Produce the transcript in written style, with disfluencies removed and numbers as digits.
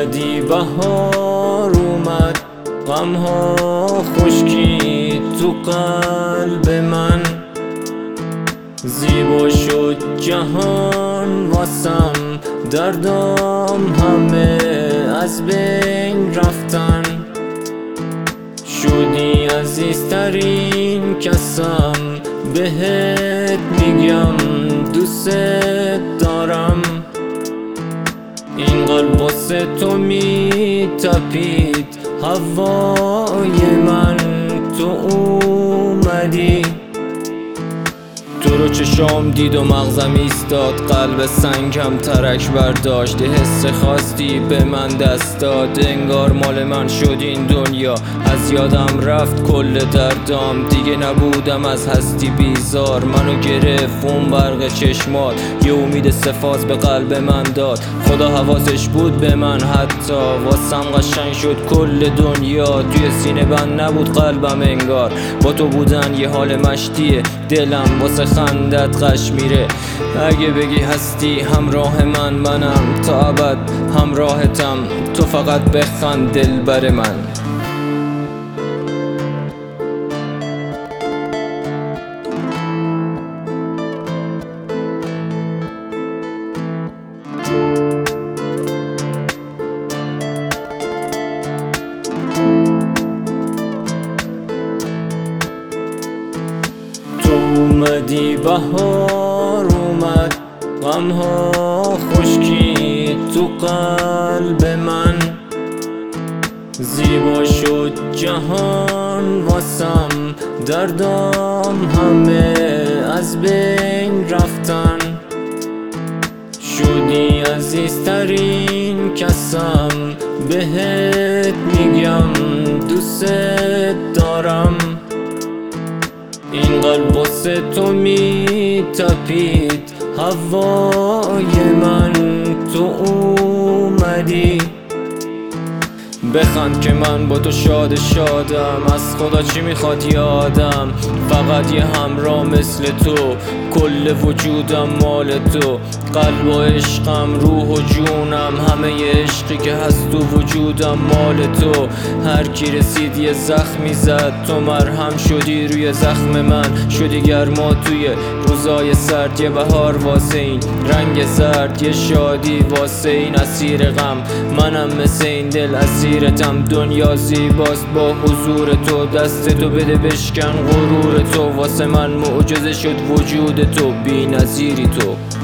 اومدی بهار اومد، غمها خشکی تو قلب من. زیبا شد جهان واسم، دردام همه از بین رفتن. شدی عزیزترین کسم، بهت میگم دوست دارم. این قلب واسه تو میتپید، هوای من تو اومدی. تو رو چشام دید و مغزم ایستاد، قلب سنگم ترک برداشت. حس خواستی به من دست داد، انگار مال من شد این دنیا. از یادم رفت کل دردام، دیگه نبودم از هستی بیزار. منو گرفت اون برق چشمات، یه امید سفاز به قلب من داد. خدا حواسش بود به من، حتی واسم قشنگ شد کل دنیا. توی سینه بند نبود قلبم انگار، با تو بودن یه حال مشتیه. دلم واسه خندت قش میره، اگه بگی هستی همراه منم تا ابد همراهتم. تو فقط بخند دلبر من. اومدی بهار اومد، غمها خشکی تو قلب من. زیبا شد جهان واسم، دردام همه از بین رفتن. شدی عزیزترین کسم، بهت میگم دوست دارم. این قلب واسه تو میتپید، هوای من تو اومدی. بخند که من با تو شادم، از خدا چی میخواد یادم. فقط یه همراه مثل تو، کل وجودم مال تو. قلب و عشقم، روح و جونم، همه ی عشقی که هست تو وجودم مال تو. هر کی رسید یه زخمی زد، تو مرهم شدی روی زخم من. شدی گرما توی روزای سرد، یه بهار واسه این رنگ زرد، یه شادی واسه این اسیر غم. منم مثل این دل اسیرتم، دنیا زیباست با حضور تو. دست تو بده بشکن غرور تو، واسه من معجزه شد وجود تو، بی نظیری تو.